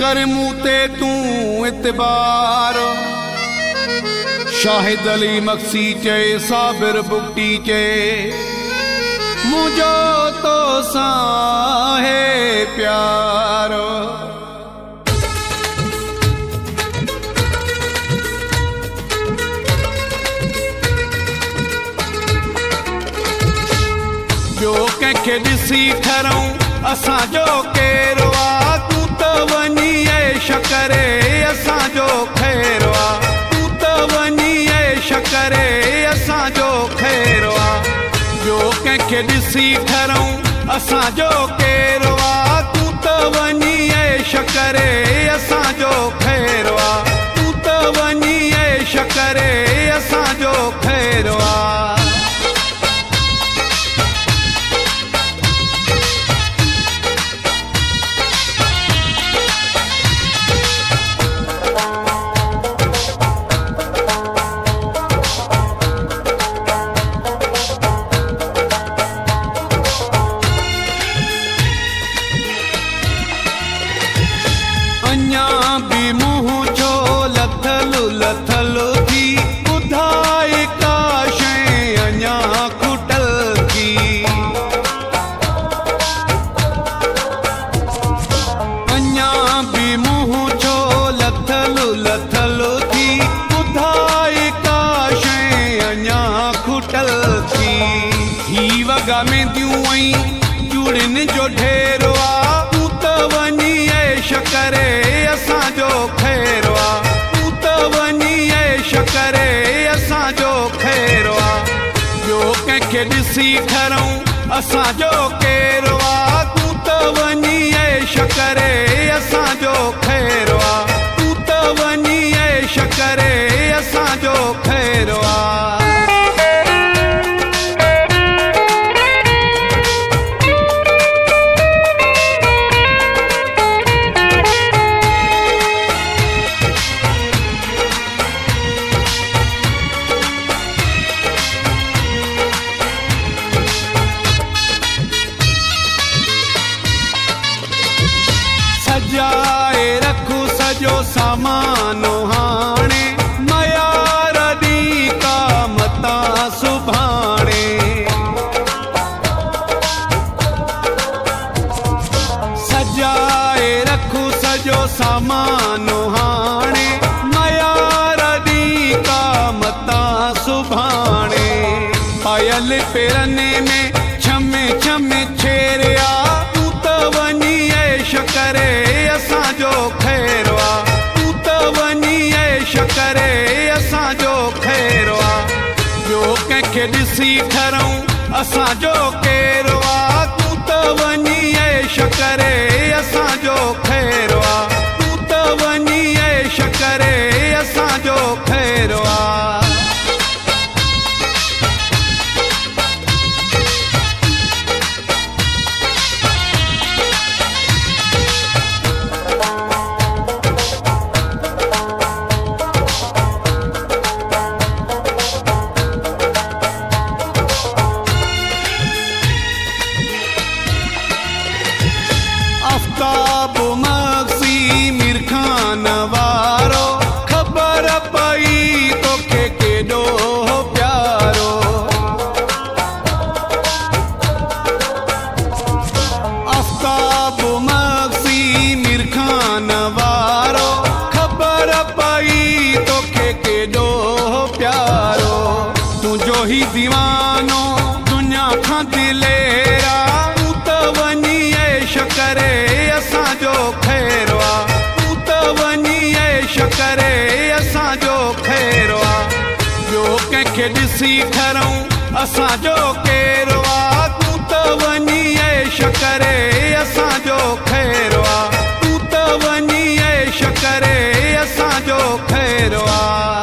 कर मूं ते तूं इतबार। शाहिद अली मक्सी चए साबिर बुक्टी चए मुझो तो सां है प्यार। जो कंहिंखे ॾिसी ठरूं असांजो केरो आ, तूं त वञी ऐश करे असांजो खैरो आ, तूं त वञी ऐश करे असांजो खैरो आ। जो कंहिंखे ॾिसी ठरूं असांजो केरो आ, तूं त वञी ऐश करे असांजो खैरो आ, तूं त वञी ऐश करे असांजो खैरो आ। अञा बि मुंहुं जो लथलु लथलु थी ॿुधाए का शइ अञा खुटल थी। अञा बि मुंहुं जो लथलु लथलु थी ॿुधाए का शइ अञा खुटल थी। ही वॻा मेंदियूं ऐं चूड़ियुनि जो ढेरो आ, तूं त वञी ऐश करे असांजो खैरो आ, तूं त वञी ऐश करे असांजो खैरो आ। जो कंहिंखे ॾिसी ठरूं असांजो केरो आ, तूं त वञी ऐश करे असांजो खैरो आ, तूं त वञी ऐश करे असांजो खैरो आ। सजाए रखूं सॼो सामानो हाणे मयार ॾींहुं का मता सुभाणे। सजाए रखूं सॼो सामानो हाणे मयार ॾींहुं का मता सुभाणे। पायल पेरने में छमे छमे छेरिया, तूं त वञी ऐश करे असांजो खैरो आ, तूं त वञी ऐश करे असांजो खैरो आ। जो कंहिंखे ॾिसी ठरूं असांजो केरो आ, तूं त वञी ऐश करे असांजो खैरो आ, तूं त वञी ऐश करे असांजो खैरो आ। आफ्ताब मक्सी मीर खान वारो ख़बर पई तोखे केॾो प्यारो। आफ्ताब मक्सी मीर खान वारो ख़बर पई तोखे केॾो प्यारो। तुंहिंजो ही दीवानो दुनिया खां दिलेरा, तूं त वञी ऐश करे असांजो खैरो आ, तूं त वञी ऐश करे असांजो खैरो आ। जो कंहिंखे ॾिसी ठरूं असांजो केरो आ, तूं त वञी ऐश करे असांजो खैरो आ, तूं त वञी ऐश करे असांजो खैरो आ।